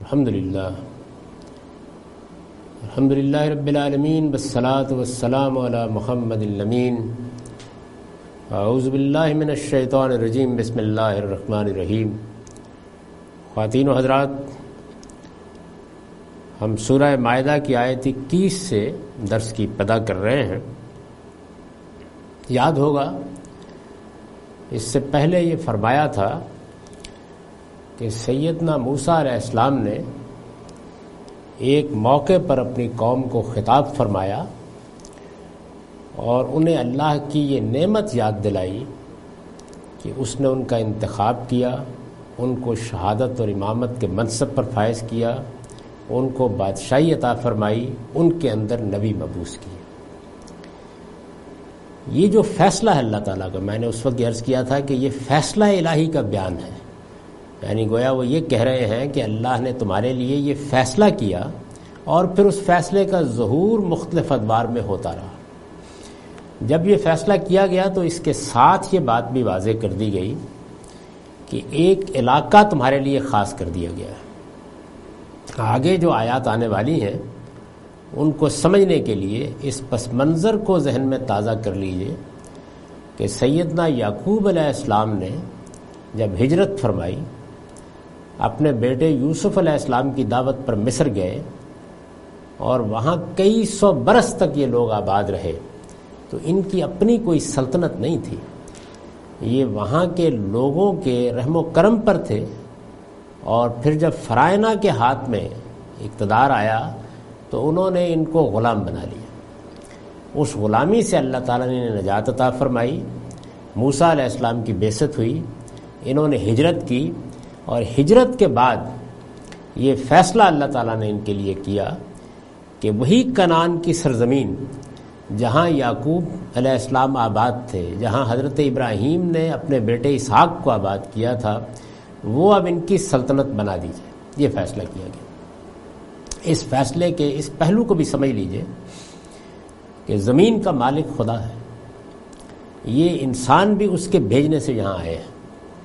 الحمدللہ رب العالمین والصلاة والسلام علی محمد الامین اعوذ باللہ من الشیطان الرجیم بسم اللہ الرحمن الرحیم۔ خواتین و حضرات، ہم سورہ مائدہ کی آیت 21 سے درس کی ابتدا کر رہے ہیں۔ یاد ہوگا اس سے پہلے یہ فرمایا تھا کہ سیدنا موسیٰ علیہ السلام نے ایک موقع پر اپنی قوم کو خطاب فرمایا اور انہیں اللہ کی یہ نعمت یاد دلائی کہ اس نے ان کا انتخاب کیا، ان کو شہادت اور امامت کے منصب پر فائز کیا، ان کو بادشاہی عطا فرمائی، ان کے اندر نبی مبعوث کیے۔ یہ جو فیصلہ ہے اللہ تعالیٰ کا، میں نے اس وقت عرض کیا تھا کہ یہ فیصلہ الہی کا بیان ہے، یعنی گویا وہ یہ کہہ رہے ہیں کہ اللہ نے تمہارے لیے یہ فیصلہ کیا اور پھر اس فیصلے کا ظہور مختلف ادوار میں ہوتا رہا۔ جب یہ فیصلہ کیا گیا تو اس کے ساتھ یہ بات بھی واضح کر دی گئی کہ ایک علاقہ تمہارے لیے خاص کر دیا گیا ہے۔ آگے جو آیات آنے والی ہیں ان کو سمجھنے کے لیے اس پس منظر کو ذہن میں تازہ کر لیجئے کہ سیدنا یعقوب علیہ السلام نے جب ہجرت فرمائی، اپنے بیٹے یوسف علیہ السلام کی دعوت پر مصر گئے اور وہاں کئی سو برس تک یہ لوگ آباد رہے، تو ان کی اپنی کوئی سلطنت نہیں تھی، یہ وہاں کے لوگوں کے رحم و کرم پر تھے۔ اور پھر جب فرائض کے ہاتھ میں اقتدار آیا تو انہوں نے ان کو غلام بنا لیا۔ اس غلامی سے اللہ تعالیٰ نے نجات عطا فرمائی، موسیٰ علیہ السلام کی بعثت ہوئی، انہوں نے ہجرت کی، اور ہجرت کے بعد یہ فیصلہ اللہ تعالیٰ نے ان کے لیے کیا کہ وہی کنعان کی سرزمین جہاں یعقوب علیہ السلام آباد تھے، جہاں حضرت ابراہیم نے اپنے بیٹے اسحاق کو آباد کیا تھا، وہ اب ان کی سلطنت بنا دیجیے، یہ فیصلہ کیا گیا۔ اس فیصلے کے اس پہلو کو بھی سمجھ لیجئے کہ زمین کا مالک خدا ہے، یہ انسان بھی اس کے بھیجنے سے یہاں آئے ہیں۔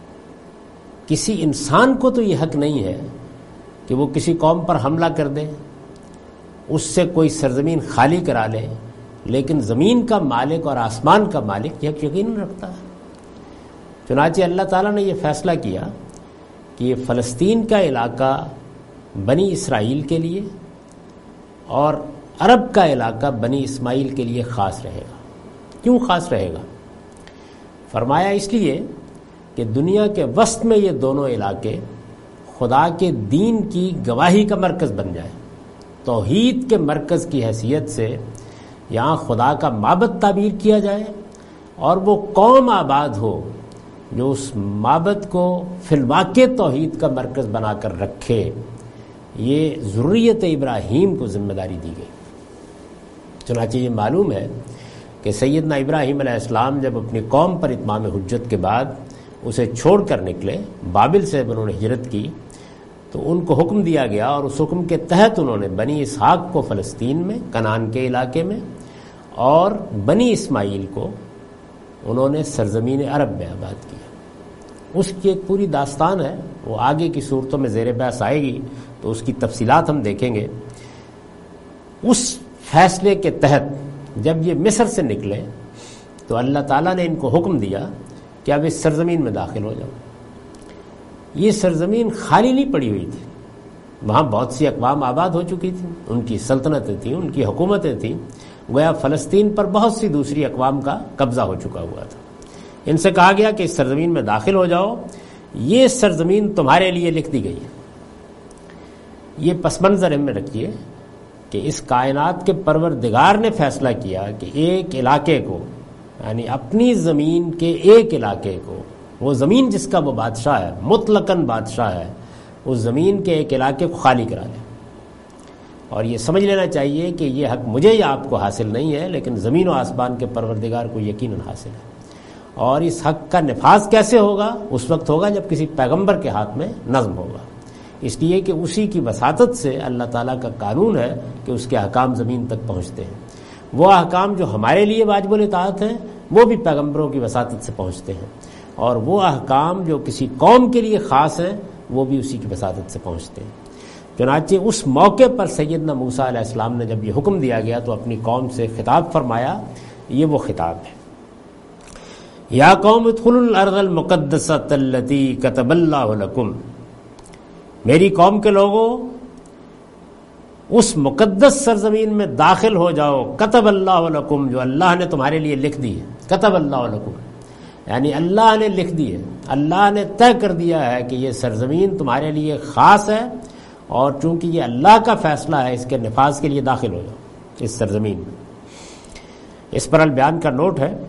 کسی انسان کو تو یہ حق نہیں ہے کہ وہ کسی قوم پر حملہ کر دے، اس سے کوئی سرزمین خالی کرا لے، لیکن زمین کا مالک اور آسمان کا مالک یہ یقین رکھتا ہے۔ چنانچہ اللہ تعالیٰ نے یہ فیصلہ کیا کہ یہ فلسطین کا علاقہ بنی اسرائیل کے لیے اور عرب کا علاقہ بنی اسماعیل کے لیے خاص رہے گا۔ کیوں خاص رہے گا؟ فرمایا اس لیے کہ دنیا کے وسط میں یہ دونوں علاقے خدا کے دین کی گواہی کا مرکز بن جائے، توحید کے مرکز کی حیثیت سے یہاں خدا کا معبد تعمیر کیا جائے، اور وہ قوم آباد ہو جو اس معبد کو فی الواقع توحید کا مرکز بنا کر رکھے۔ یہ ذریت ابراہیم کو ذمہ داری دی گئی۔ چنانچہ یہ معلوم ہے کہ سیدنا ابراہیم علیہ السلام جب اپنی قوم پر اتمام حجت کے بعد اسے چھوڑ کر نکلے، بابل سے انہوں نے ہجرت کی، تو ان کو حکم دیا گیا اور اس حکم کے تحت انہوں نے بنی اسحاق کو فلسطین میں کنعان کے علاقے میں اور بنی اسماعیل کو انہوں نے سرزمین عرب میں آباد کیا۔ اس کی ایک پوری داستان ہے، وہ آگے کی صورتوں میں زیر بحث آئے گی تو اس کی تفصیلات ہم دیکھیں گے۔ اس فیصلے کے تحت جب یہ مصر سے نکلے تو اللہ تعالیٰ نے ان کو حکم دیا کہ اب اس سرزمین میں داخل ہو جاؤ۔ یہ سرزمین خالی نہیں پڑی ہوئی تھی، وہاں بہت سی اقوام آباد ہو چکی تھیں، ان کی سلطنتیں تھیں، ان کی حکومتیں تھیں، گویا فلسطین پر بہت سی دوسری اقوام کا قبضہ ہو چکا ہوا تھا۔ ان سے کہا گیا کہ اس سرزمین میں داخل ہو جاؤ، یہ سرزمین تمہارے لیے لکھ دی گئی ہے۔ یہ پس منظر میں رکھیے کہ اس کائنات کے پروردگار نے فیصلہ کیا کہ ایک علاقے کو، یعنی اپنی زمین کے ایک علاقے کو، وہ زمین جس کا وہ بادشاہ ہے، مطلقاً بادشاہ ہے، اس زمین کے ایک علاقے کو خالی کرا لے۔ اور یہ سمجھ لینا چاہیے کہ یہ حق مجھے یا آپ کو حاصل نہیں ہے، لیکن زمین و آسمان کے پروردگار کو یقیناً حاصل ہے۔ اور اس حق کا نفاذ کیسے ہوگا؟ اس وقت ہوگا جب کسی پیغمبر کے ہاتھ میں نظم ہوگا، اس لیے کہ اسی کی وساطت سے اللہ تعالیٰ کا قانون ہے کہ اس کے احکام زمین تک پہنچتے ہیں۔ وہ احکام جو ہمارے لیے واجب الاطاعت ہیں وہ بھی پیغمبروں کی وساطت سے پہنچتے ہیں، اور وہ احکام جو کسی قوم کے لیے خاص ہیں وہ بھی اسی کی وساطت سے پہنچتے ہیں۔ چنانچہ اس موقع پر سیدنا موسیٰ علیہ السلام نے جب یہ حکم دیا گیا تو اپنی قوم سے خطاب فرمایا. یہ وہ خطاب ہے، یا قوم ادخلوا الارض المقدسۃ التی کتب اللہ لکم، میری قوم کے لوگوں اس مقدس سرزمین میں داخل ہو جاؤ، کتب اللہ لکم، جو اللہ نے تمہارے لیے لکھ دی ہے. کتب اللہ لکم یعنی اللہ نے لکھ دی ہے، اللہ نے طے کر دیا ہے کہ یہ سرزمین تمہارے لیے خاص ہے، اور چونکہ یہ اللہ کا فیصلہ ہے اس کے نفاذ کے لیے داخل ہو جاؤ اس سرزمین میں. اس پر البیان کا نوٹ ہے،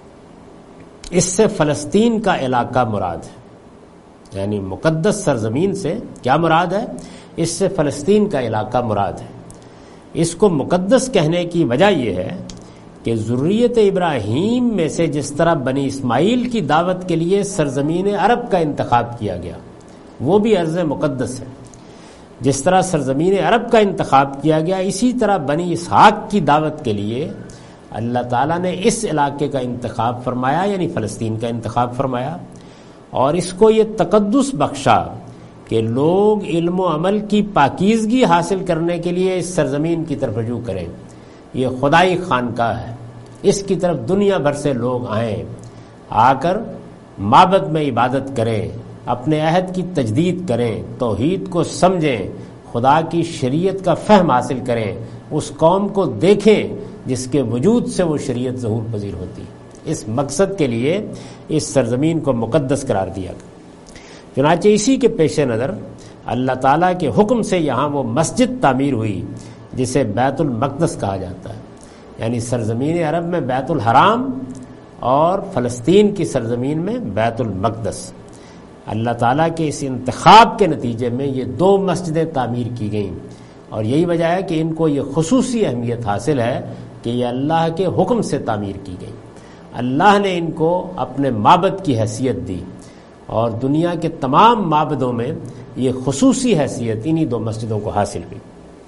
اس سے فلسطین کا علاقہ مراد ہے، یعنی مقدس سرزمین سے کیا مراد ہے؟ اس سے فلسطین کا علاقہ مراد ہے. اس کو مقدس کہنے کی وجہ یہ ہے کہ ذریت ابراہیم میں سے جس طرح بنی اسماعیل کی دعوت کے لیے سرزمین عرب کا انتخاب کیا گیا، وہ بھی ارض مقدس ہے. جس طرح سرزمین عرب کا انتخاب کیا گیا، اسی طرح بنی اسحاق کی دعوت کے لیے اللہ تعالیٰ نے اس علاقے کا انتخاب فرمایا، یعنی فلسطین کا انتخاب فرمایا، اور اس کو یہ تقدس بخشا کہ لوگ علم و عمل کی پاکیزگی حاصل کرنے کے لیے اس سرزمین کی طرف رجوع کریں. یہ خدائی خانقاہ ہے، اس کی طرف دنیا بھر سے لوگ آئیں، آ کر معبد میں عبادت کریں، اپنے عہد کی تجدید کریں، توحید کو سمجھیں، خدا کی شریعت کا فہم حاصل کریں، اس قوم کو دیکھیں جس کے وجود سے وہ شریعت ظہور پذیر ہوتی. اس مقصد کے لیے اس سرزمین کو مقدس قرار دیا گیا. چنانچہ اسی کے پیش نظر اللہ تعالیٰ کے حکم سے یہاں وہ مسجد تعمیر ہوئی جسے بیت المقدس کہا جاتا ہے، یعنی سرزمین عرب میں بیت الحرام اور فلسطین کی سرزمین میں بیت المقدس. اللہ تعالیٰ کے اس انتخاب کے نتیجے میں یہ دو مسجدیں تعمیر کی گئیں، اور یہی وجہ ہے کہ ان کو یہ خصوصی اہمیت حاصل ہے کہ یہ اللہ کے حکم سے تعمیر کی گئی. اللہ نے ان کو اپنے معبد کی حیثیت دی، اور دنیا کے تمام معبدوں میں یہ خصوصی حیثیت انہی دو مسجدوں کو حاصل ہوئی.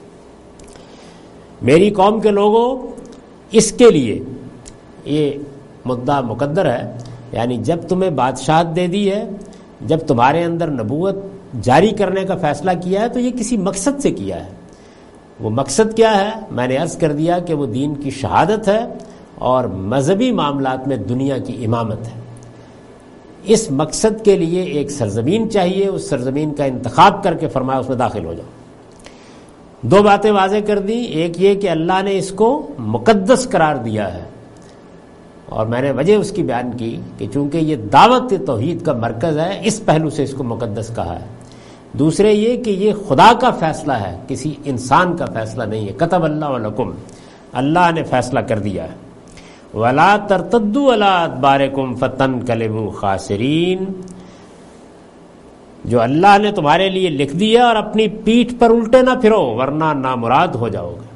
میری قوم کے لوگوں، اس کے لیے یہ مدعا مقدر ہے، یعنی جب تمہیں بادشاہت دے دی ہے، جب تمہارے اندر نبوت جاری کرنے کا فیصلہ کیا ہے، تو یہ کسی مقصد سے کیا ہے. وہ مقصد کیا ہے؟ میں نے عرض کر دیا کہ وہ دین کی شہادت ہے اور مذہبی معاملات میں دنیا کی امامت ہے. اس مقصد کے لیے ایک سرزمین چاہیے، اس سرزمین کا انتخاب کر کے فرمایا اس میں داخل ہو جاؤ. دو باتیں واضح کر دی، ایک یہ کہ اللہ نے اس کو مقدس قرار دیا ہے، اور میں نے وجہ اس کی بیان کی کہ چونکہ یہ دعوت توحید کا مرکز ہے، اس پہلو سے اس کو مقدس کہا ہے. دوسرے یہ کہ یہ خدا کا فیصلہ ہے، کسی انسان کا فیصلہ نہیں ہے. کتب اللہ لکم، اللہ نے فیصلہ کر دیا ہے. وَلَا تَرْتَدُّوا عَلَىٰ أَدْبَارِكُمْ فَتَنْقَلِبُوا خَاسِرِينَ، جو اللہ نے تمہارے لیے لکھ دیا، اور اپنی پیٹھ پر الٹے نہ پھرو ورنہ نامراد ہو جاؤ گے.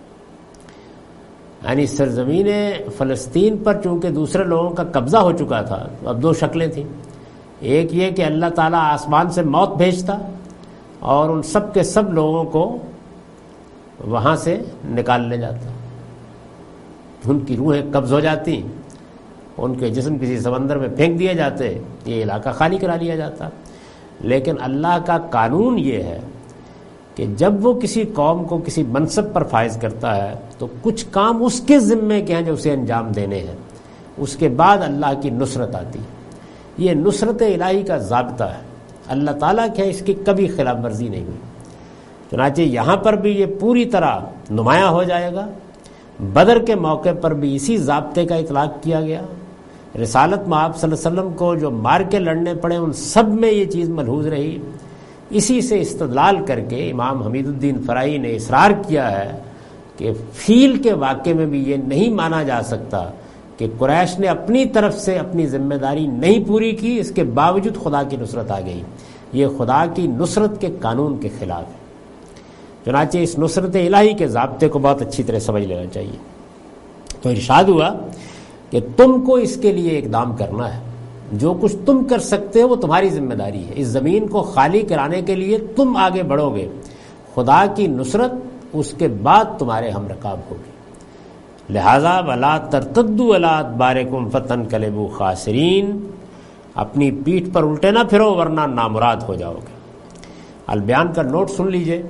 یعنی سرزمین فلسطین پر چونکہ دوسرے لوگوں کا قبضہ ہو چکا تھا، اب دو شکلیں تھیں. ایک یہ کہ اللہ تعالیٰ آسمان سے موت بھیجتا اور ان سب کے سب لوگوں کو وہاں سے نکال لے جاتا، ان کی روحیں قبض ہو جاتی، ان کے جسم کسی سمندر میں پھینک دیے جاتے، یہ علاقہ خالی کرا لیا جاتا. لیکن اللہ کا قانون یہ ہے کہ جب وہ کسی قوم کو کسی منصب پر فائز کرتا ہے تو کچھ کام اس کے ذمے کے ہیں جو اسے انجام دینے ہیں، اس کے بعد اللہ کی نصرت آتی. یہ نصرت الہی کا ضابطہ ہے، اللہ تعالیٰ کے اس کی کبھی خلاف ورزی نہیں ہوئی. چنانچہ یہاں پر بھی یہ پوری طرح نمایاں ہو جائے گا. بدر کے موقع پر بھی اسی ضابطے کا اطلاق کیا گیا. رسالت میں آپ صلی اللہ علیہ وسلم کو جو مار کے لڑنے پڑے ان سب میں یہ چیز ملحوظ رہی. اسی سے استدلال کر کے امام حمید الدین فرائی نے اصرار کیا ہے کہ فیل کے واقعے میں بھی یہ نہیں مانا جا سکتا کہ قریش نے اپنی طرف سے اپنی ذمہ داری نہیں پوری کی، اس کے باوجود خدا کی نصرت آ گئی. یہ خدا کی نصرت کے قانون کے خلاف ہے. چنانچہ اس نصرت الہی کے ضابطے کو بہت اچھی طرح سمجھ لینا چاہیے. تو ارشاد ہوا کہ تم کو اس کے لیے اقدام کرنا ہے، جو کچھ تم کر سکتے ہو وہ تمہاری ذمہ داری ہے. اس زمین کو خالی کرانے کے لیے تم آگے بڑھو گے، خدا کی نصرت اس کے بعد تمہارے ہم رکاب ہوگی. لہذا وَلَا تَرْتَدُّوا عَلَىٰ أَدْبَارِكُمْ فَتَنْقَلِبُوا خَاسِرِينَ، اپنی پیٹھ پر الٹے نہ پھرو ورنہ نامراد ہو جاؤ گے. البیان کا نوٹ سن لیجئے.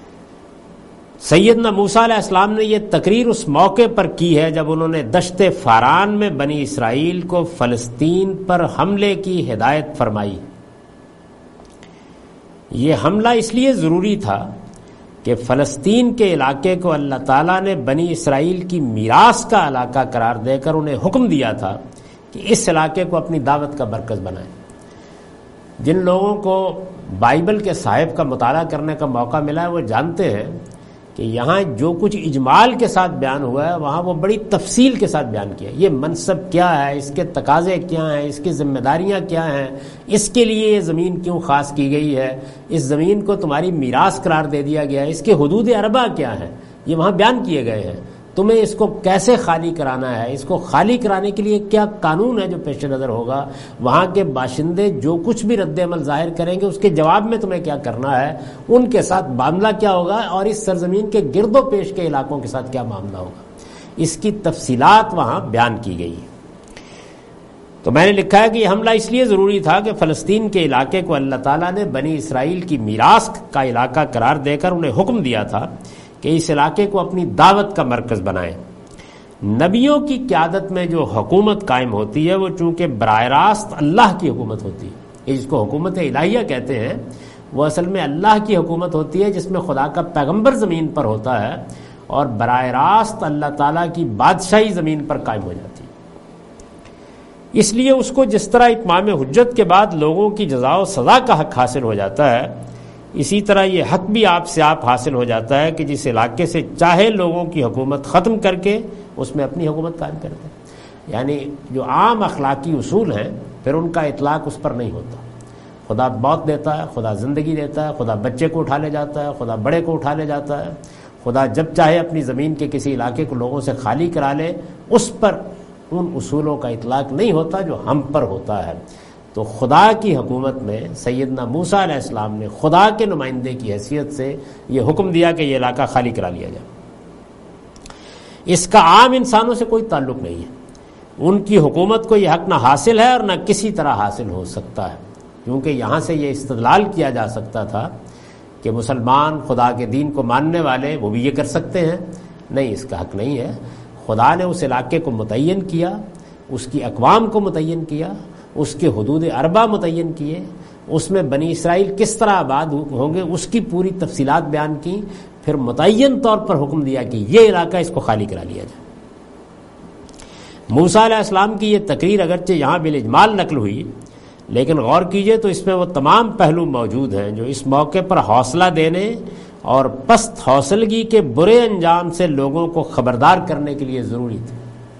سیدنا موسیٰ علیہ السلام نے یہ تقریر اس موقع پر کی ہے جب انہوں نے دشت فاران میں بنی اسرائیل کو فلسطین پر حملے کی ہدایت فرمائی. یہ حملہ اس لیے ضروری تھا کہ فلسطین کے علاقے کو اللہ تعالیٰ نے بنی اسرائیل کی میراث کا علاقہ قرار دے کر انہیں حکم دیا تھا کہ اس علاقے کو اپنی دعوت کا مرکز بنائیں. جن لوگوں کو بائبل کے صاحب کا مطالعہ کرنے کا موقع ملا ہے وہ جانتے ہیں کہ یہاں جو کچھ اجمال کے ساتھ بیان ہوا ہے وہاں وہ بڑی تفصیل کے ساتھ بیان کیا. یہ منصب کیا ہے، اس کے تقاضے کیا ہیں، اس کی ذمہ داریاں کیا ہیں، اس کے لیے یہ زمین کیوں خاص کی گئی ہے، اس زمین کو تمہاری میراث قرار دے دیا گیا ہے، اس کے حدود اربع کیا ہیں، یہ وہاں بیان کیے گئے ہیں. تمہیں اس کو کیسے خالی کرانا ہے، اس کو خالی کرانے کے لیے کیا قانون ہے جو پیش نظر ہوگا، وہاں کے باشندے جو کچھ بھی رد عمل ظاہر کریں گے اس کے جواب میں تمہیں کیا کرنا ہے، ان کے ساتھ معاملہ کیا ہوگا، اور اس سرزمین کے گرد و پیش کے علاقوں کے ساتھ کیا معاملہ ہوگا، اس کی تفصیلات وہاں بیان کی گئی. تو میں نے لکھا ہے کہ یہ حملہ اس لیے ضروری تھا کہ فلسطین کے علاقے کو اللہ تعالیٰ نے بنی اسرائیل کی میراث کا علاقہ قرار دے کر انہیں حکم دیا تھا کہ اس علاقے کو اپنی دعوت کا مرکز بنائیں. نبیوں کی قیادت میں جو حکومت قائم ہوتی ہے وہ چونکہ براہ راست اللہ کی حکومت ہوتی ہے، یہ جس کو حکومت الہیہ کہتے ہیں، وہ اصل میں اللہ کی حکومت ہوتی ہے جس میں خدا کا پیغمبر زمین پر ہوتا ہے اور براہ راست اللہ تعالیٰ کی بادشاہی زمین پر قائم ہو جاتی ہے. اس لیے اس کو جس طرح اتمام حجت کے بعد لوگوں کی جزا و سزا کا حق حاصل ہو جاتا ہے، اسی طرح یہ حق بھی آپ سے آپ حاصل ہو جاتا ہے کہ جس علاقے سے چاہے لوگوں کی حکومت ختم کر کے اس میں اپنی حکومت قائم کر دیں. یعنی جو عام اخلاقی اصول ہیں پھر ان کا اطلاق اس پر نہیں ہوتا. خدا موت دیتا ہے، خدا زندگی دیتا ہے، خدا بچے کو اٹھا لے جاتا ہے، خدا بڑے کو اٹھا لے جاتا ہے، خدا جب چاہے اپنی زمین کے کسی علاقے کو لوگوں سے خالی کرا لے. اس پر ان اصولوں کا اطلاق نہیں ہوتا جو ہم پر ہوتا ہے. تو خدا کی حکومت میں سیدنا موسیٰ علیہ السلام نے خدا کے نمائندے کی حیثیت سے یہ حکم دیا کہ یہ علاقہ خالی کرا لیا جائے. اس کا عام انسانوں سے کوئی تعلق نہیں ہے. ان کی حکومت کو یہ حق نہ حاصل ہے اور نہ کسی طرح حاصل ہو سکتا ہے، کیونکہ یہاں سے یہ استدلال کیا جا سکتا تھا کہ مسلمان خدا کے دین کو ماننے والے وہ بھی یہ کر سکتے ہیں. نہیں، اس کا حق نہیں ہے. خدا نے اس علاقے کو متعین کیا، اس کی اقوام کو متعین کیا، اس کے حدود اربع متعین کیے، اس میں بنی اسرائیل کس طرح آباد ہوں گے اس کی پوری تفصیلات بیان کی، پھر متعین طور پر حکم دیا کہ یہ علاقہ اس کو خالی کرا لیا جائے. موسیٰ علیہ السلام کی یہ تقریر اگرچہ یہاں بالاجمال نقل ہوئی، لیکن غور کیجئے تو اس میں وہ تمام پہلو موجود ہیں جو اس موقع پر حوصلہ دینے اور پست حوصلگی کے برے انجام سے لوگوں کو خبردار کرنے کے لیے ضروری تھے.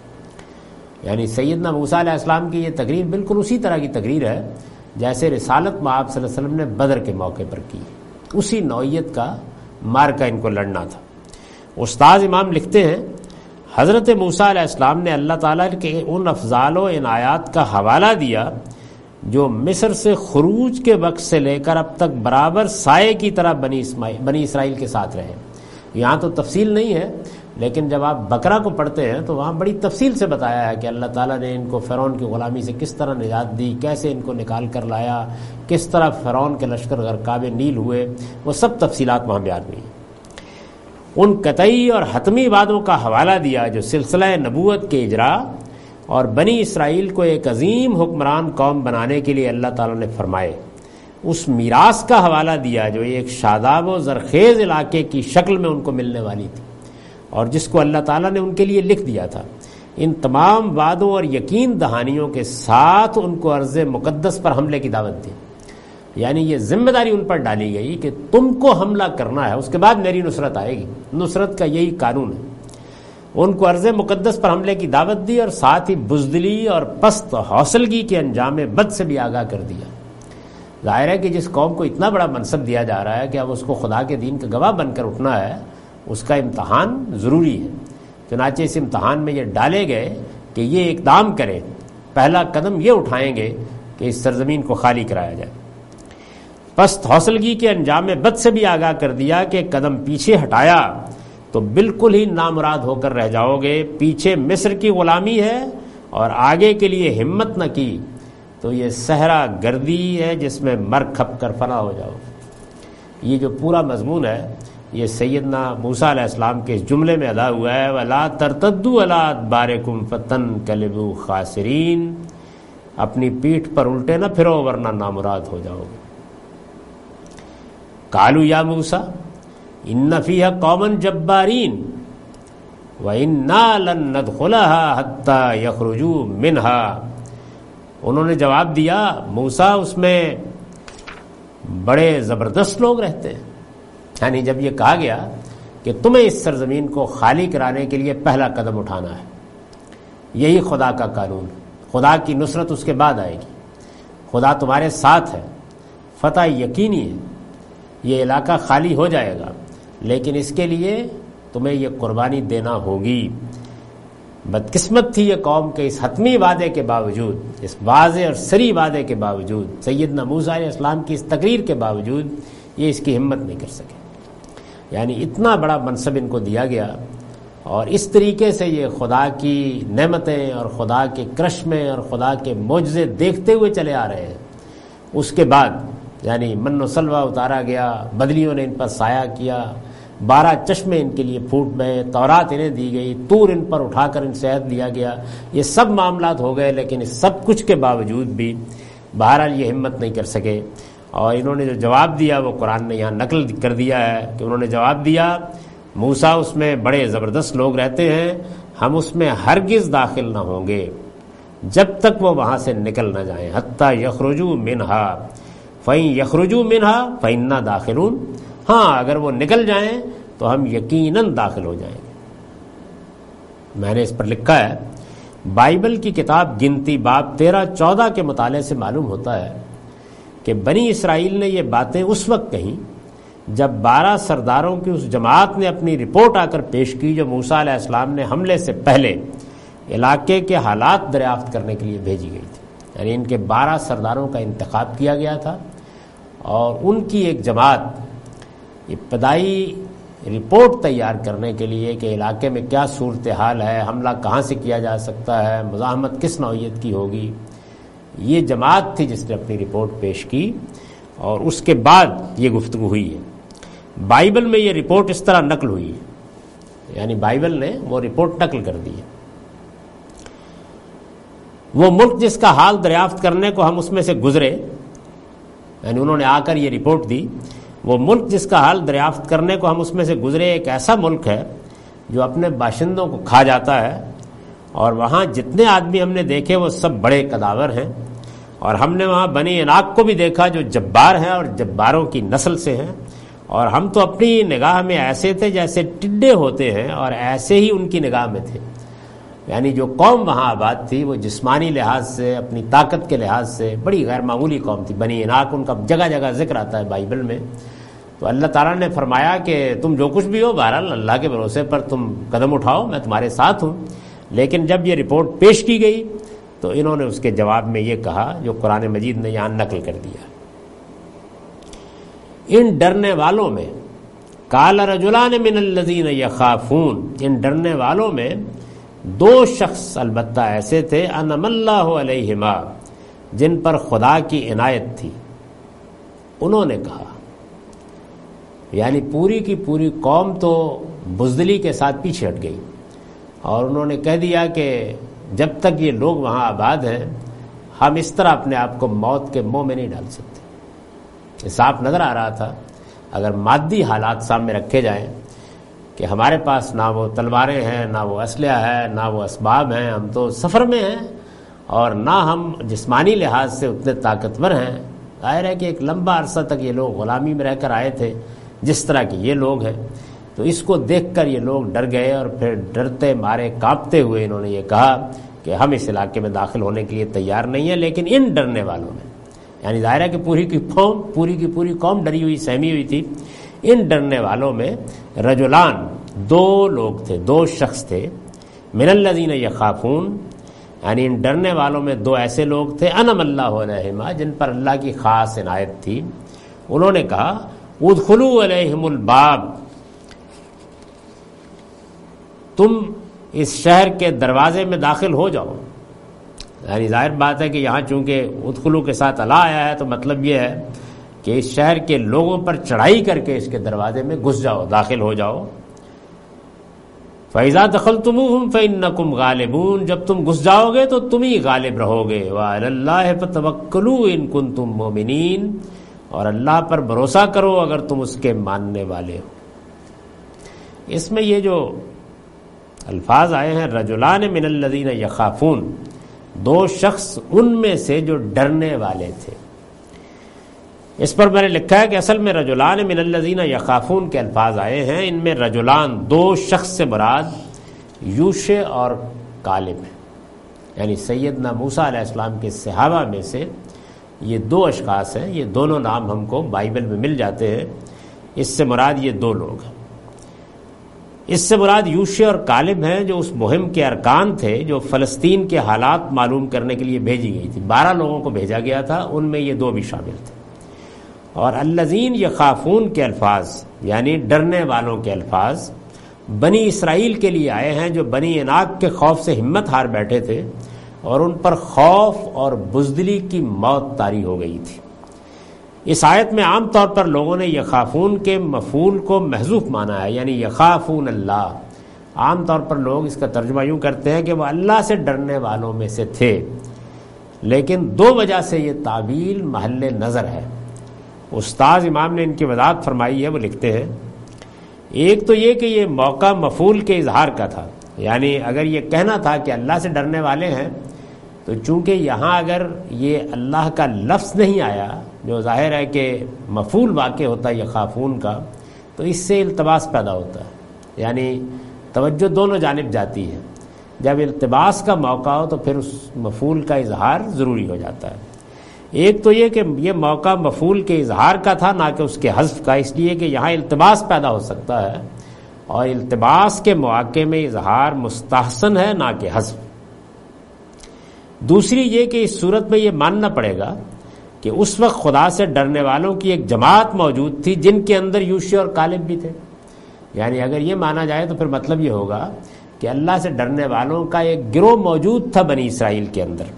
یعنی سیدنا موسیٰ علیہ السلام کی یہ تقریر بالکل اسی طرح کی تقریر ہے جیسے رسالت مآب صلی اللہ علیہ وسلم نے بدر کے موقع پر کی. اسی نوعیت کا مارکا ان کو لڑنا تھا. استاذ امام لکھتے ہیں حضرت موسیٰ علیہ السلام نے اللہ تعالیٰ کے ان افضال و عنایات کا حوالہ دیا جو مصر سے خروج کے وقت سے لے کر اب تک برابر سائے کی طرح بنی اسرائیل کے ساتھ رہے. یہاں تو تفصیل نہیں ہے، لیکن جب آپ بقرہ کو پڑھتے ہیں تو وہاں بڑی تفصیل سے بتایا ہے کہ اللہ تعالیٰ نے ان کو فرعون کی غلامی سے کس طرح نجات دی، کیسے ان کو نکال کر لایا، کس طرح فرعون کے لشکر غرقاب نیل ہوئے، وہ سب تفصیلات وہاں بیان ہوئی. ان قطعی اور حتمی وعدوں کا حوالہ دیا جو سلسلہ نبوت کے اجرا اور بنی اسرائیل کو ایک عظیم حکمران قوم بنانے کے لیے اللہ تعالیٰ نے فرمائے. اس میراث کا حوالہ دیا جو ایک شاداب و زرخیز علاقے کی شکل میں ان کو ملنے والی تھی اور جس کو اللہ تعالیٰ نے ان کے لیے لکھ دیا تھا. ان تمام وعدوں اور یقین دہانیوں کے ساتھ ان کو ارض مقدس پر حملے کی دعوت دی. یعنی یہ ذمہ داری ان پر ڈالی گئی کہ تم کو حملہ کرنا ہے، اس کے بعد میری نصرت آئے گی. نصرت کا یہی قانون ہے. ان کو ارض مقدس پر حملے کی دعوت دی اور ساتھ ہی بزدلی اور پست حوصلگی کے انجام بد سے بھی آگاہ کر دیا. ظاہر ہے کہ جس قوم کو اتنا بڑا منصب دیا جا رہا ہے کہ اب اس کو خدا کے دین کا گواہ بن کر اٹھنا ہے، اس کا امتحان ضروری ہے. چنانچہ اس امتحان میں یہ ڈالے گئے کہ یہ اقدام کریں، پہلا قدم یہ اٹھائیں گے کہ اس سرزمین کو خالی کرایا جائے. پست حوصلگی کے انجام بد سے بھی آگاہ کر دیا کہ قدم پیچھے ہٹایا تو بالکل ہی نامراد ہو کر رہ جاؤ گے. پیچھے مصر کی غلامی ہے اور آگے کے لیے ہمت نہ کی تو یہ صحرا گردی ہے جس میں مر کھپ کر فنا ہو جاؤ. یہ جو پورا مضمون ہے یہ سیدنا موسیٰ علیہ السلام کے اس جملے میں ادا ہوا ہے، وَلَا تَرْتَدُّوا عَلَىٰ أَدْبَارِكُمْ فَتَنْقَلِبُوا خَاسِرِينَ، اپنی پیٹھ پر الٹے نہ پھرو ورنہ نامراد ہو جاؤ گے۔ قالوا یا موسیٰ ان فیہا قوما جبارین وَإِنَّا لَن نَّدْخُلَهَا حَتَّى يَخْرُجُوا مِنْهَا، انہوں نے جواب دیا موسیٰ اس میں بڑے زبردست لوگ رہتے ہیں، یعنی جب یہ کہا گیا کہ تمہیں اس سرزمین کو خالی کرانے کے لیے پہلا قدم اٹھانا ہے، یہی خدا کا قانون، خدا کی نصرت اس کے بعد آئے گی، خدا تمہارے ساتھ ہے، فتح یقینی ہے، یہ علاقہ خالی ہو جائے گا، لیکن اس کے لیے تمہیں یہ قربانی دینا ہوگی۔ بدقسمت تھی یہ قوم کے اس حتمی وعدے کے باوجود، اس واضح اور سری وعدے کے باوجود، سیدنا موسیٰ علیہ السلام کی اس تقریر کے باوجود یہ اس کی ہمت نہیں کر سکے، یعنی اتنا بڑا منصب ان کو دیا گیا اور اس طریقے سے یہ خدا کی نعمتیں اور خدا کے کرشمے اور خدا کے معجزے دیکھتے ہوئے چلے آ رہے ہیں۔ اس کے بعد یعنی من و سلوہ اتارا گیا، بدلیوں نے ان پر سایہ کیا، 12 چشمے ان کے لیے پھوٹ گئے، تورات انہیں دی گئی، طور ان پر اٹھا کر ان سے عہد لیا گیا، یہ سب معاملات ہو گئے، لیکن اس سب کچھ کے باوجود بھی بہرحال یہ ہمت نہیں کر سکے، اور انہوں نے جو جواب دیا وہ قرآن نے یہاں نقل کر دیا ہے کہ انہوں نے جواب دیا موسیٰ اس میں بڑے زبردست لوگ رہتے ہیں، ہم اس میں ہرگز داخل نہ ہوں گے جب تک وہ وہاں سے نکل نہ جائیں، حتیٰ یخرجوا منہا فَإِن یخرجوا منہا فَإِنَّا داخلون، ہاں اگر وہ نکل جائیں تو ہم یقیناً داخل ہو جائیں گے۔ میں نے اس پر لکھا ہے بائبل کی کتاب گنتی باب 13-14 کے مطالعے سے معلوم ہوتا ہے کہ بنی اسرائیل نے یہ باتیں اس وقت کہیں جب 12 سرداروں کی اس جماعت نے اپنی رپورٹ آ کر پیش کی جو موسیٰ علیہ السلام نے حملے سے پہلے علاقے کے حالات دریافت کرنے کے لیے بھیجی گئی تھی، یعنی ان کے 12 سرداروں کا انتخاب کیا گیا تھا اور ان کی ایک جماعت ابتدائی رپورٹ تیار کرنے کے لیے کہ علاقے میں کیا صورتحال ہے، حملہ کہاں سے کیا جا سکتا ہے، مزاحمت کس نوعیت کی ہوگی، یہ جماعت تھی جس نے اپنی رپورٹ پیش کی اور اس کے بعد یہ گفتگو ہوئی ہے۔ بائبل میں یہ رپورٹ اس طرح نقل ہوئی ہے، یعنی بائبل نے وہ رپورٹ نقل کر دی ہے، وہ ملک جس کا حال دریافت کرنے کو ہم اس میں سے گزرے، یعنی انہوں نے آ کر یہ رپورٹ دی، وہ ملک جس کا حال دریافت کرنے کو ہم اس میں سے گزرے ایک ایسا ملک ہے جو اپنے باشندوں کو کھا جاتا ہے، اور وہاں جتنے آدمی ہم نے دیکھے وہ سب بڑے قداور ہیں، اور ہم نے وہاں بنی اناق کو بھی دیکھا جو جبار ہیں اور جباروں کی نسل سے ہیں، اور ہم تو اپنی نگاہ میں ایسے تھے جیسے ٹڈے ہوتے ہیں اور ایسے ہی ان کی نگاہ میں تھے، یعنی جو قوم وہاں آباد تھی وہ جسمانی لحاظ سے اپنی طاقت کے لحاظ سے بڑی غیر معمولی قوم تھی۔ بنی اناق ان کا جگہ جگہ ذکر آتا ہے بائبل میں، تو اللہ تعالیٰ نے فرمایا کہ تم جو کچھ بھی ہو بہرحال اللہ کے بھروسے پر تم قدم اٹھاؤ، میں تمہارے ساتھ ہوں۔ لیکن جب یہ رپورٹ پیش کی گئی تو انہوں نے اس کے جواب میں یہ کہا جو قرآن مجید نے یہاں نقل کر دیا، ان ڈرنے والوں میں قال رجلان من الذین یخافون، ان ڈرنے والوں میں 2 شخص البتہ ایسے تھے انعم اللہ علیہما، جن پر خدا کی عنایت تھی، انہوں نے کہا، یعنی پوری کی پوری قوم تو بزدلی کے ساتھ پیچھے ہٹ گئی اور انہوں نے کہہ دیا کہ جب تک یہ لوگ وہاں آباد ہیں ہم اس طرح اپنے آپ کو موت کے منہ میں نہیں ڈال سکتے۔ صاف نظر آ رہا تھا اگر مادی حالات سامنے رکھے جائیں کہ ہمارے پاس نہ وہ تلواریں ہیں، نہ وہ اسلحہ ہے، نہ وہ اسباب ہیں، ہم تو سفر میں ہیں اور نہ ہم جسمانی لحاظ سے اتنے طاقتور ہیں، ظاہر ہے کہ ایک لمبا عرصہ تک یہ لوگ غلامی میں رہ کر آئے تھے جس طرح کہ یہ لوگ ہیں، تو اس کو دیکھ کر یہ لوگ ڈر گئے اور پھر ڈرتے مارے کانپتے ہوئے انہوں نے یہ کہا کہ ہم اس علاقے میں داخل ہونے کے لیے تیار نہیں ہیں۔ لیکن ان ڈرنے والوں میں، یعنی ظاہر ہے کہ پوری کی پوری قوم ڈری ہوئی سہمی ہوئی تھی، ان ڈرنے والوں میں رجلان 2 لوگ تھے، 2 شخص تھے، من الذین یخافون، یعنی ان ڈرنے والوں میں 2 ایسے لوگ تھے انعم اللہ علیہما، جن پر اللہ کی خاص عنایت تھی۔ انہوں نے کہا ادخلوا علیہم الباب، تم اس شہر کے دروازے میں داخل ہو جاؤ، یعنی ظاہر بات ہے کہ یہاں چونکہ ادخلو کے ساتھ اللہ آیا ہے تو مطلب یہ ہے کہ اس شہر کے لوگوں پر چڑھائی کر کے اس کے دروازے میں گھس جاؤ، داخل ہو جاؤ۔ فَإِذَا دَخَلْتُمُوهُمْ فَإِنَّكُمْ غَالِبُونَ، جب تم گھس جاؤ گے تو تم ہی غالب رہو گے۔ وَعَلَى اللَّهِ فَتَوَكَّلُوا إِن كُنتُم مُؤْمِنِينَ، اور اللہ پر بھروسہ کرو اگر تم اس کے ماننے والے ہو۔ اس میں یہ جو الفاظ آئے ہیں رجلان من الذین یخافون، دو شخص ان میں سے جو ڈرنے والے تھے، اس پر میں نے لکھا ہے کہ اصل میں رجلان من الذین یخافون کے الفاظ آئے ہیں، ان میں رجلان دو شخص سے مراد یوشع اور کالب ہیں، یعنی سیدنا موسیٰ علیہ السلام کے صحابہ میں سے یہ دو اشخاص ہیں، یہ دونوں نام ہم کو بائبل میں مل جاتے ہیں، اس سے مراد یہ دو لوگ ہیں۔ اس سے مراد یوشع اور کالب ہیں جو اس مہم کے ارکان تھے جو فلسطین کے حالات معلوم کرنے کے لیے بھیجی گئی تھی۔ 12 لوگوں کو بھیجا گیا تھا، ان میں یہ دو بھی شامل تھے۔ اور الذین یخافون کے الفاظ یعنی ڈرنے والوں کے الفاظ بنی اسرائیل کے لیے آئے ہیں جو بنی عناق کے خوف سے ہمت ہار بیٹھے تھے اور ان پر خوف اور بزدلی کی موت طاری ہو گئی تھی۔ اس آیت میں عام طور پر لوگوں نے یخافون کے مفعول کو محذوف مانا ہے، یعنی یخافون اللہ۔ عام طور پر لوگ اس کا ترجمہ یوں کرتے ہیں کہ وہ اللہ سے ڈرنے والوں میں سے تھے، لیکن دو وجہ سے یہ تعبیر محل نظر ہے۔ استاذ امام نے ان کی وضاحت فرمائی ہے، وہ لکھتے ہیں ایک تو یہ کہ یہ موقع مفعول کے اظہار کا تھا، یعنی اگر یہ کہنا تھا کہ اللہ سے ڈرنے والے ہیں تو چونکہ یہاں اگر یہ اللہ کا لفظ نہیں آیا جو ظاہر ہے کہ مفعول واقع ہوتا ہے یخافون کا، تو اس سے التباس پیدا ہوتا ہے، یعنی توجہ دونوں جانب جاتی ہے۔ جب التباس کا موقع ہو تو پھر اس مفعول کا اظہار ضروری ہو جاتا ہے۔ ایک تو یہ کہ یہ موقع مفعول کے اظہار کا تھا نہ کہ اس کے حذف کا، اس لیے کہ یہاں التباس پیدا ہو سکتا ہے، اور التباس کے مواقع میں اظہار مستحسن ہے نہ کہ حذف۔ دوسری یہ کہ اس صورت میں یہ ماننا پڑے گا کہ اس وقت خدا سے ڈرنے والوں کی ایک جماعت موجود تھی جن کے اندر یوشع اور کالب بھی تھے، یعنی اگر یہ مانا جائے تو پھر مطلب یہ ہوگا کہ اللہ سے ڈرنے والوں کا ایک گروہ موجود تھا بنی اسرائیل کے اندر۔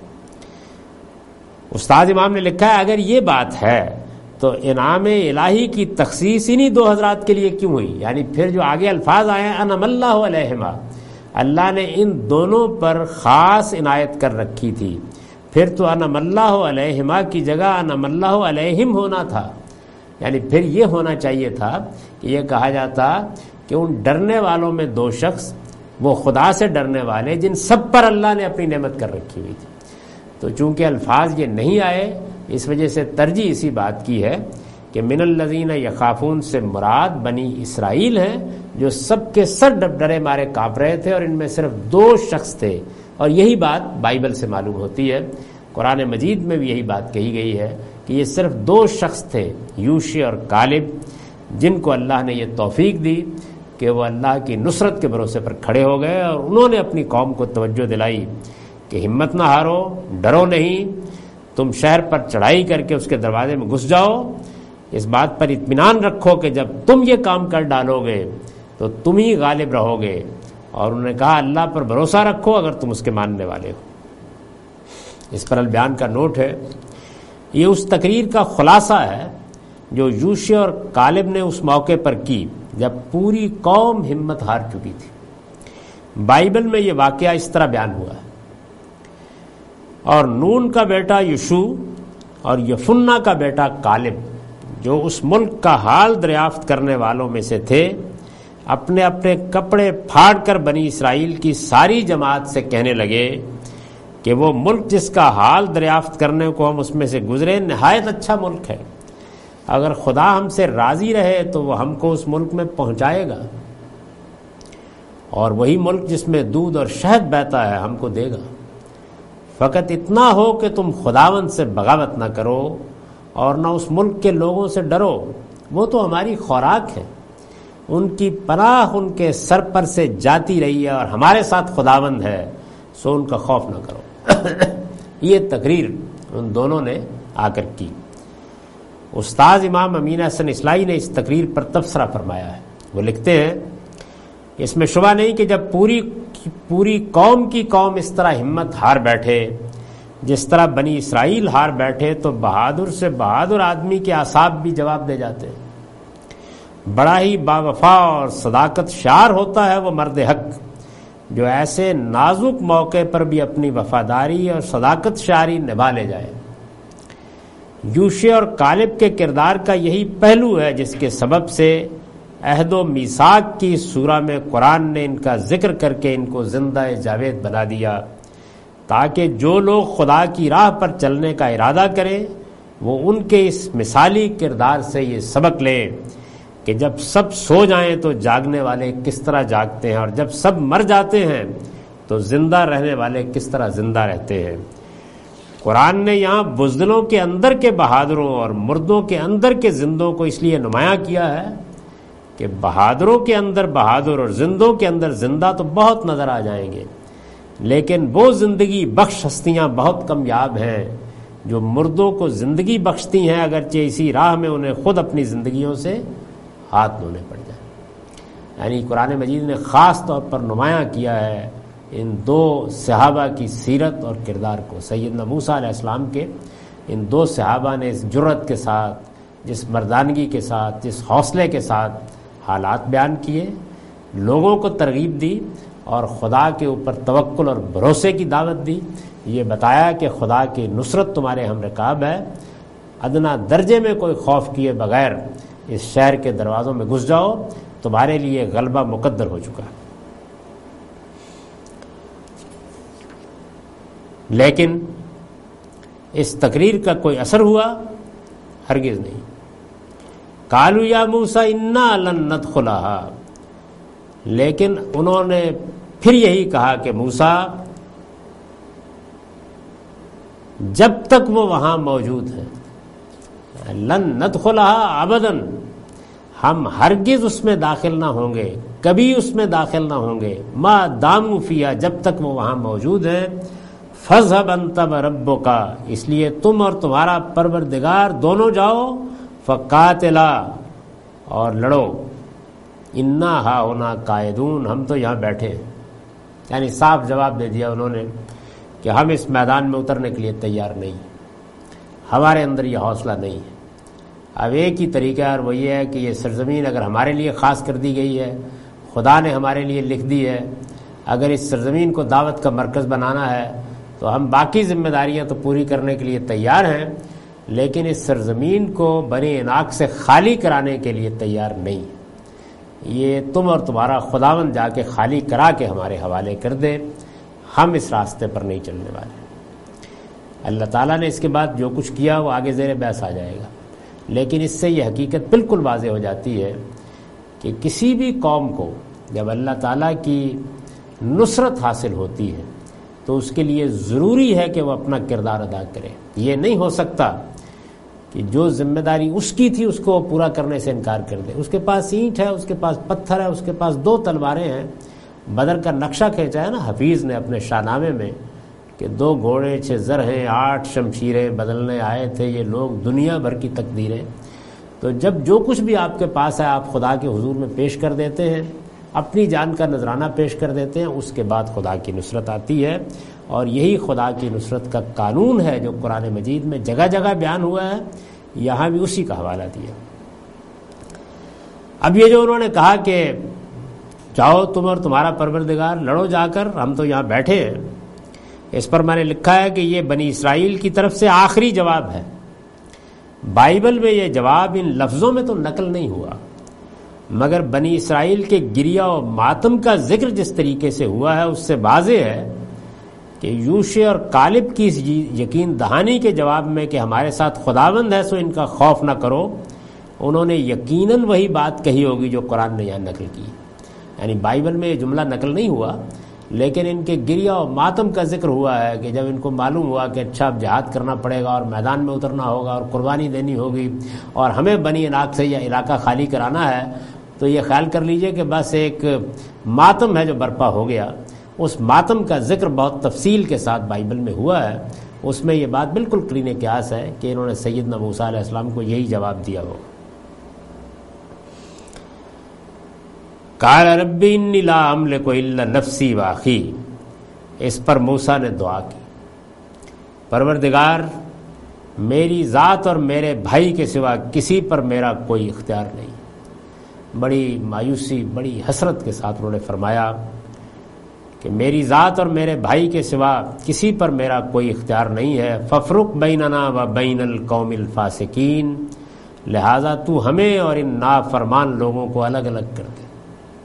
استاد امام نے لکھا ہے اگر یہ بات ہے تو انعام الہی کی تخصیص انہی دو حضرات کے لیے کیوں ہوئی، یعنی پھر جو آگے الفاظ آئے ہیں انعم اللہ علیہما، اللہ نے ان دونوں پر خاص عنایت کر رکھی تھی، پھر تو انعم اللہ علیہما کی جگہ انعم اللہ علیہم ہونا تھا، یعنی پھر یہ ہونا چاہیے تھا کہ یہ کہا جاتا کہ ان ڈرنے والوں میں دو شخص وہ خدا سے ڈرنے والے جن سب پر اللہ نے اپنی نعمت کر رکھی ہوئی تھی۔ تو چونکہ الفاظ یہ نہیں آئے اس وجہ سے ترجیح اسی بات کی ہے کہ من الذین یخافون سے مراد بنی اسرائیل ہیں جو سب کے سر ڈرے مارے کانپ رہے تھے، اور ان میں صرف دو شخص تھے، اور یہی بات بائبل سے معلوم ہوتی ہے، قرآن مجید میں بھی یہی بات کہی گئی ہے کہ یہ صرف دو شخص تھے یوشع اور کالب جن کو اللہ نے یہ توفیق دی کہ وہ اللہ کی نصرت کے بھروسے پر کھڑے ہو گئے، اور انہوں نے اپنی قوم کو توجہ دلائی کہ ہمت نہ ہارو، ڈرو نہیں، تم شہر پر چڑھائی کر کے اس کے دروازے میں گھس جاؤ، اس بات پر اطمینان رکھو کہ جب تم یہ کام کر ڈالو گے تو تم ہی غالب رہو گے، اور انہوں نے کہا اللہ پر بھروسہ رکھو اگر تم اس کے ماننے والے ہو۔ اس پر البیان کا نوٹ ہے، یہ اس تقریر کا خلاصہ ہے جو یوشع اور کالب نے اس موقع پر کی جب پوری قوم ہمت ہار چکی تھی۔ بائبل میں یہ واقعہ اس طرح بیان ہوا ہے، اور نون کا بیٹا یشوع اور یفنہ کا بیٹا کالب جو اس ملک کا حال دریافت کرنے والوں میں سے تھے اپنے اپنے کپڑے پھاڑ کر بنی اسرائیل کی ساری جماعت سے کہنے لگے کہ وہ ملک جس کا حال دریافت کرنے کو ہم اس میں سے گزرے نہایت اچھا ملک ہے، اگر خدا ہم سے راضی رہے تو وہ ہم کو اس ملک میں پہنچائے گا، اور وہی ملک جس میں دودھ اور شہد بہتا ہے ہم کو دے گا، فقط اتنا ہو کہ تم خداوند سے بغاوت نہ کرو اور نہ اس ملک کے لوگوں سے ڈرو، وہ تو ہماری خوراک ہے، ان کی پناہ ان کے سر پر سے جاتی رہی ہے اور ہمارے ساتھ خداوند ہے، سو ان کا خوف نہ کرو۔ یہ تقریر ان دونوں نے آ کر کی۔ استاذ امام امین حسن اصلاحی نے اس تقریر پر تبصرہ فرمایا ہے، وہ لکھتے ہیں اس میں شبہ نہیں کہ جب پوری قوم کی قوم اس طرح ہمت ہار بیٹھے جس طرح بنی اسرائیل ہار بیٹھے تو بہادر سے بہادر آدمی کے اعصاب بھی جواب دے جاتے ہیں۔ بڑا ہی باوفا اور صداقت شعار ہوتا ہے وہ مرد حق جو ایسے نازک موقع پر بھی اپنی وفاداری اور صداقت شعاری نبھا لے جائے۔ یوشع اور کالب کے کردار کا یہی پہلو ہے جس کے سبب سے عہد و میثاق کی سورہ میں قرآن نے ان کا ذکر کر کے ان کو زندہ جاوید بنا دیا، تاکہ جو لوگ خدا کی راہ پر چلنے کا ارادہ کریں وہ ان کے اس مثالی کردار سے یہ سبق لیں کہ جب سب سو جائیں تو جاگنے والے کس طرح جاگتے ہیں، اور جب سب مر جاتے ہیں تو زندہ رہنے والے کس طرح زندہ رہتے ہیں۔ قرآن نے یہاں بزدلوں کے اندر کے بہادروں اور مردوں کے اندر کے زندوں کو اس لیے نمایاں کیا ہے کہ بہادروں کے اندر بہادر اور زندوں کے اندر زندہ تو بہت نظر آ جائیں گے، لیکن وہ زندگی بخش ہستیاں بہت کمیاب ہیں جو مردوں کو زندگی بخشتی ہیں، اگرچہ اسی راہ میں انہیں خود اپنی زندگیوں سے ہاتھ دھونے پڑ جائیں۔ یعنی قرآن مجید نے خاص طور پر نمایاں کیا ہے ان دو صحابہ کی سیرت اور کردار کو۔ سیدنا موسیٰ علیہ السلام کے ان دو صحابہ نے اس جرأت کے ساتھ، جس مردانگی کے ساتھ، جس حوصلے کے ساتھ حالات بیان کیے، لوگوں کو ترغیب دی اور خدا کے اوپر توکل اور بھروسے کی دعوت دی، یہ بتایا کہ خدا کی نصرت تمہارے ہم رکاب ہے، ادنا درجے میں کوئی خوف کیے بغیر اس شہر کے دروازوں میں گھس جاؤ، تمہارے لیے غلبہ مقدر ہو چکا ہے۔ لیکن اس تقریر کا کوئی اثر ہوا؟ ہرگز نہیں۔ قالوا یا موسیٰ انا لن ندخلھا، لیکن انہوں نے پھر یہی کہا کہ موسیٰ جب تک وہ وہاں موجود ہیں، لن ندخلھا ابدا، ہم ہرگز اس میں داخل نہ ہوں گے، کبھی اس میں داخل نہ ہوں گے، ما داموا فیہا، جب تک وہ وہاں موجود ہیں۔ فاذهب انت وربک، اس لیے تم اور تمہارا پروردگار دونوں جاؤ، فقاتلا، اور لڑو، انا ہاہنا قاعدون، ہم تو یہاں بیٹھے ہیں۔ یعنی صاف جواب دے دیا انہوں نے کہ ہم اس میدان میں اترنے کے لیے تیار نہیں، ہمارے اندر یہ حوصلہ نہیں ہے۔ اب ایک ہی طریقہ ہے اور وہ یہ ہے کہ یہ سرزمین اگر ہمارے لیے خاص کر دی گئی ہے، خدا نے ہمارے لیے لکھ دی ہے، اگر اس سرزمین کو دعوت کا مرکز بنانا ہے تو ہم باقی ذمہ داریاں تو پوری کرنے کے لیے تیار ہیں، لیکن اس سرزمین کو بنی عناق سے خالی کرانے کے لیے تیار نہیں۔ یہ تم اور تمہارا خداوند جا کے خالی کرا کے ہمارے حوالے کر دے، ہم اس راستے پر نہیں چلنے والے۔ اللہ تعالیٰ نے اس کے بعد جو کچھ کیا وہ آگے زیر بحث آ جائے گا، لیکن اس سے یہ حقیقت بالکل واضح ہو جاتی ہے کہ کسی بھی قوم کو جب اللہ تعالیٰ کی نصرت حاصل ہوتی ہے تو اس کے لیے ضروری ہے کہ وہ اپنا کردار ادا کرے۔ یہ نہیں ہو سکتا کہ جو ذمہ داری اس کی تھی اس کو پورا کرنے سے انکار کر دے۔ اس کے پاس اینٹ ہے، اس کے پاس پتھر ہے، اس کے پاس 2 تلواریں ہیں، بدر کا نقشہ کھینچا ہے نا حفیظ نے اپنے شاہ نامے میں کہ 2 گھوڑے 6 زر ہیں، 8 شمشیریں بدلنے آئے تھے یہ لوگ، دنیا بھر کی تقدیریں۔ تو جب جو کچھ بھی آپ کے پاس ہے آپ خدا کے حضور میں پیش کر دیتے ہیں، اپنی جان کا نذرانہ پیش کر دیتے ہیں، اس کے بعد خدا کی نصرت آتی ہے، اور یہی خدا کی نصرت کا قانون ہے جو قرآن مجید میں جگہ جگہ بیان ہوا ہے، یہاں بھی اسی کا حوالہ دیا۔ اب یہ جو انہوں نے کہا کہ جاؤ تم اور تمہارا پروردگار، لڑو جا کر، ہم تو یہاں بیٹھے ہیں، اس پر میں نے لکھا ہے کہ یہ بنی اسرائیل کی طرف سے آخری جواب ہے۔ بائبل میں یہ جواب ان لفظوں میں تو نقل نہیں ہوا، مگر بنی اسرائیل کے گریہ و ماتم کا ذکر جس طریقے سے ہوا ہے اس سے واضح ہے کہ یوشع اور کالب کی اس یقین دہانی کے جواب میں کہ ہمارے ساتھ خداوند ہے سو ان کا خوف نہ کرو، انہوں نے یقیناً وہی بات کہی ہوگی جو قرآن نے یہاں نقل کی۔ یعنی بائبل میں یہ جملہ نقل نہیں ہوا، لیکن ان کے گریہ و ماتم کا ذکر ہوا ہے کہ جب ان کو معلوم ہوا کہ اچھا اب جہاد کرنا پڑے گا اور میدان میں اترنا ہوگا اور قربانی دینی ہوگی اور ہمیں بنی عناق سے یہ علاقہ خالی کرانا ہے، تو یہ خیال کر لیجئے کہ بس ایک ماتم ہے جو برپا ہو گیا۔ اس ماتم کا ذکر بہت تفصیل کے ساتھ بائبل میں ہوا ہے، اس میں یہ بات بالکل قرین قیاس ہے کہ انہوں نے سیدنا موسیٰ علیہ السلام کو یہی جواب دیا ہو۔ قال رب انی لا املک الا نفسی واخی، اس پر موسیٰ نے دعا کی پروردگار میری ذات اور میرے بھائی کے سوا کسی پر میرا کوئی اختیار نہیں. بڑی مایوسی، بڑی حسرت کے ساتھ انہوں نے فرمایا کہ میری ذات اور میرے بھائی کے سوا کسی پر میرا کوئی اختیار نہیں ہے. ففرق بیننا و بین القوم الفاسقین، لہذا تو ہمیں اور ان نافرمان لوگوں کو الگ الگ کر دے.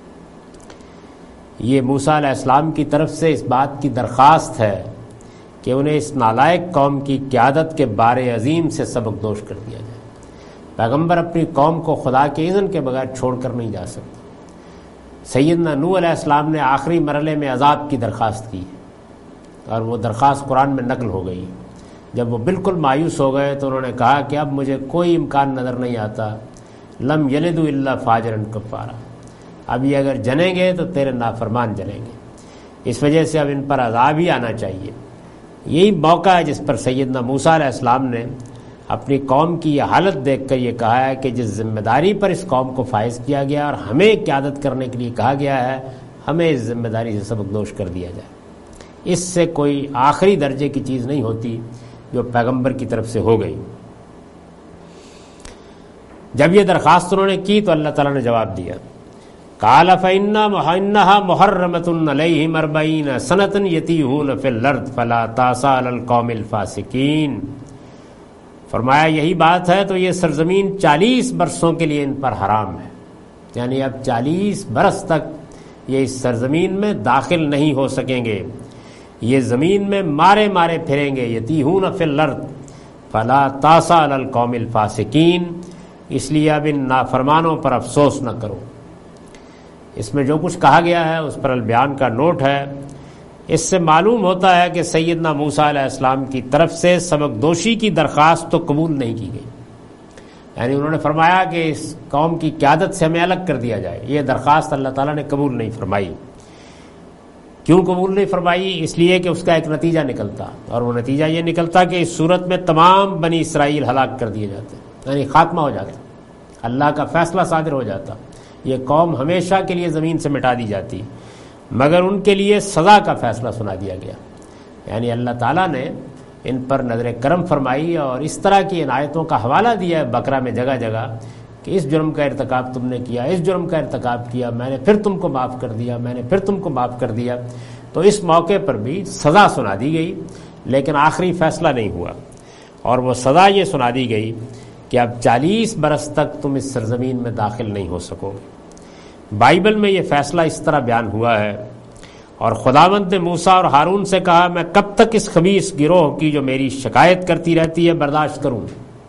یہ موسیٰ علیہ السلام کی طرف سے اس بات کی درخواست ہے کہ انہیں اس نالائق قوم کی قیادت کے بار عظیم سے سبق دوش کر دیا جائے. پیغمبر اپنی قوم کو خدا کے اذن کے بغیر چھوڑ کر نہیں جا سکتے. سیدنا نوح علیہ السلام نے آخری مرحلے میں عذاب کی درخواست کی اور وہ درخواست قرآن میں نقل ہو گئی. جب وہ بالکل مایوس ہو گئے تو انہوں نے کہا کہ اب مجھے کوئی امکان نظر نہیں آتا، لم یلدوا الا فاجرا کفارا، اب یہ اگر جنیں گے تو تیرے نافرمان جنیں گے، اس وجہ سے اب ان پر عذاب ہی آنا چاہیے. یہی موقع ہے جس پر سیدنا موسیٰ علیہ السلام نے اپنی قوم کی یہ حالت دیکھ کر یہ کہا ہے کہ جس ذمہ داری پر اس قوم کو فائز کیا گیا اور ہمیں قیادت کرنے کے لیے کہا گیا ہے، ہمیں اس ذمہ داری سے سبق دوش کر دیا جائے. اس سے کوئی آخری درجے کی چیز نہیں ہوتی جو پیغمبر کی طرف سے ہو گئی. جب یہ درخواست انہوں نے کی تو اللہ تعالیٰ نے جواب دیا، قال فإنها محرمة عليهم 40 سنة يتيهون في الأرض فلا تأس على القوم الفاسقين. فرمایا یہی بات ہے تو یہ سرزمین 40 برسوں کے لیے ان پر حرام ہے، یعنی اب 40 برس تک یہ اس سرزمین میں داخل نہیں ہو سکیں گے، یہ زمین میں مارے مارے پھریں گے. یتیہون فی الارض فلا تأس علی القوم الفاسقین، اس لیے اب ان نافرمانوں پر افسوس نہ کرو. اس میں جو کچھ کہا گیا ہے اس پر البیان کا نوٹ ہے. اس سے معلوم ہوتا ہے کہ سیدنا موسیٰ علیہ السلام کی طرف سے سبق دوشی کی درخواست تو قبول نہیں کی گئی، یعنی انہوں نے فرمایا کہ اس قوم کی قیادت سے ہمیں الگ کر دیا جائے. یہ درخواست اللہ تعالیٰ نے قبول نہیں فرمائی. کیوں قبول نہیں فرمائی؟ اس لیے کہ اس کا ایک نتیجہ نکلتا، اور وہ نتیجہ یہ نکلتا کہ اس صورت میں تمام بنی اسرائیل ہلاک کر دیے جاتے، یعنی خاتمہ ہو جاتا، اللہ کا فیصلہ صادر ہو جاتا، یہ قوم ہمیشہ کے لیے زمین سے مٹا دی جاتی. مگر ان کے لیے سزا کا فیصلہ سنا دیا گیا، یعنی اللہ تعالیٰ نے ان پر نظر کرم فرمائی اور اس طرح کی عنایتوں کا حوالہ دیا ہے بقرہ میں جگہ جگہ کہ اس جرم کا ارتکاب تم نے کیا، اس جرم کا ارتکاب کیا، میں نے پھر تم کو معاف کر دیا، میں نے پھر تم کو معاف کر دیا. تو اس موقع پر بھی سزا سنا دی گئی، لیکن آخری فیصلہ نہیں ہوا، اور وہ سزا یہ سنا دی گئی کہ اب 40 برس تک تم اس سرزمین میں داخل نہیں ہو سکو گے. بائبل میں یہ فیصلہ اس طرح بیان ہوا ہے، اور خداوند نے موسیٰ اور ہارون سے کہا، میں کب تک اس خبیث گروہ کی جو میری شکایت کرتی رہتی ہے برداشت کروں؟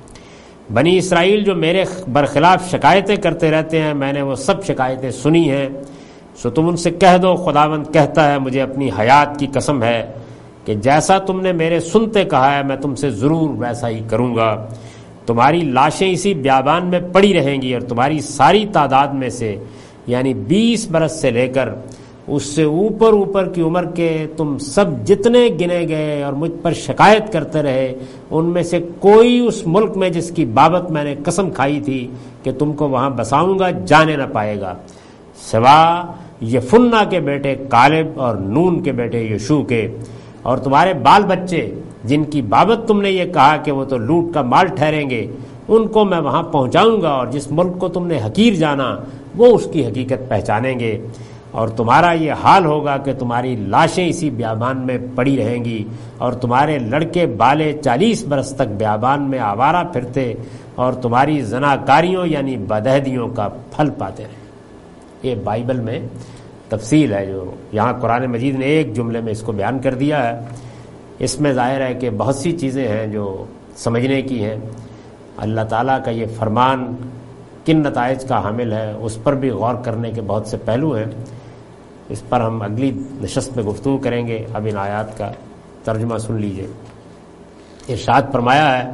بنی اسرائیل جو میرے برخلاف شکایتیں کرتے رہتے ہیں، میں نے وہ سب شکایتیں سنی ہیں. سو تم ان سے کہہ دو، خداوند کہتا ہے مجھے اپنی حیات کی قسم ہے کہ جیسا تم نے میرے سنتے کہا ہے میں تم سے ضرور ویسا ہی کروں گا. تمہاری لاشیں اسی بیابان میں پڑی رہیں گی، اور تمہاری ساری تعداد میں سے یعنی 20 برس سے لے کر اس سے اوپر کی عمر کے تم سب جتنے گنے گئے اور مجھ پر شکایت کرتے رہے، ان میں سے کوئی اس ملک میں جس کی بابت میں نے قسم کھائی تھی کہ تم کو وہاں بساؤں گا جانے نہ پائے گا، سوا یفنہ کے بیٹے کالب اور نون کے بیٹے یشوع کے. اور تمہارے بال بچے جن کی بابت تم نے یہ کہا کہ وہ تو لوٹ کا مال ٹھہریں گے، ان کو میں وہاں پہنچاؤں گا، اور جس ملک کو تم نے حقیر جانا وہ اس کی حقیقت پہچانیں گے. اور تمہارا یہ حال ہوگا کہ تمہاری لاشیں اسی بیابان میں پڑی رہیں گی، اور تمہارے لڑکے بالے 40 برس تک بیابان میں آوارہ پھرتے اور تمہاری زناکاریوں یعنی بدعہدیوں کا پھل پاتے رہے. یہ بائبل میں تفصیل ہے، جو یہاں قرآن مجید نے ایک جملے میں اس کو بیان کر دیا ہے. اس میں ظاہر ہے کہ بہت سی چیزیں ہیں جو سمجھنے کی ہیں. اللہ تعالیٰ کا یہ فرمان کن نتائج کا حامل ہے اس پر بھی غور کرنے کے بہت سے پہلو ہیں. اس پر ہم اگلی نشست میں گفتگو کریں گے. اب ان آیات کا ترجمہ سن لیجئے. ارشاد فرمایا ہے،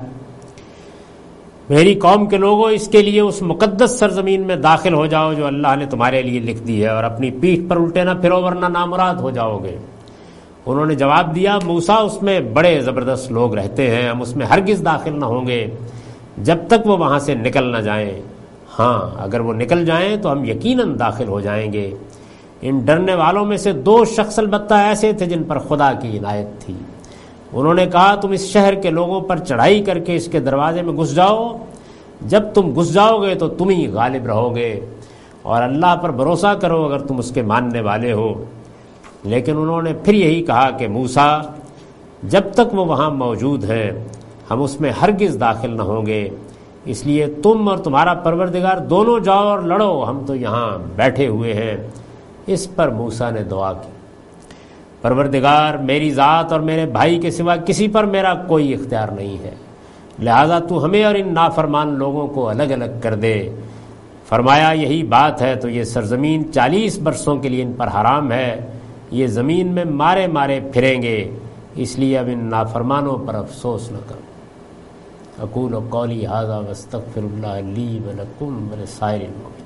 میری قوم کے لوگوں اس کے لیے اس مقدس سرزمین میں داخل ہو جاؤ جو اللہ نے تمہارے لیے لکھ دی ہے، اور اپنی پیٹھ پر الٹے نہ پھرو ورنہ نامراد ہو جاؤ گے. انہوں نے جواب دیا، موسیٰ اس میں بڑے زبردست لوگ رہتے ہیں، ہم اس میں ہرگز داخل نہ ہوں گے جب تک وہ وہاں سے نکل نہ جائیں. ہاں اگر وہ نکل جائیں تو ہم یقیناً داخل ہو جائیں گے. ان ڈرنے والوں میں سے 2 شخص البتہ ایسے تھے جن پر خدا کی عنایت تھی. انہوں نے کہا تم اس شہر کے لوگوں پر چڑھائی کر کے اس کے دروازے میں گھس جاؤ، جب تم گھس جاؤ گے تو تم ہی غالب رہو گے، اور اللہ پر بھروسہ کرو اگر تم اس کے ماننے والے ہو۔ لیکن انہوں نے پھر یہی کہا کہ موسیٰ، جب تک وہ وہاں موجود ہیں ہم اس میں ہرگز داخل نہ ہوں گے، اس لیے تم اور تمہارا پروردگار دونوں جاؤ اور لڑو، ہم تو یہاں بیٹھے ہوئے ہیں۔ اس پر موسیٰ نے دعا کی، پروردگار میری ذات اور میرے بھائی کے سوا کسی پر میرا کوئی اختیار نہیں ہے، لہذا تو ہمیں اور ان نافرمان لوگوں کو الگ الگ کر دے۔ فرمایا یہی بات ہے تو یہ سرزمین 40 برسوں کے لیے ان پر حرام ہے، یہ زمین میں مارے مارے پھریں گے، اس لیے اب ان نافرمانوں پر افسوس نہ کرو۔ اقول قولی ھذا واستغفر اللہ لی ولکم ولسائر المؤمنین۔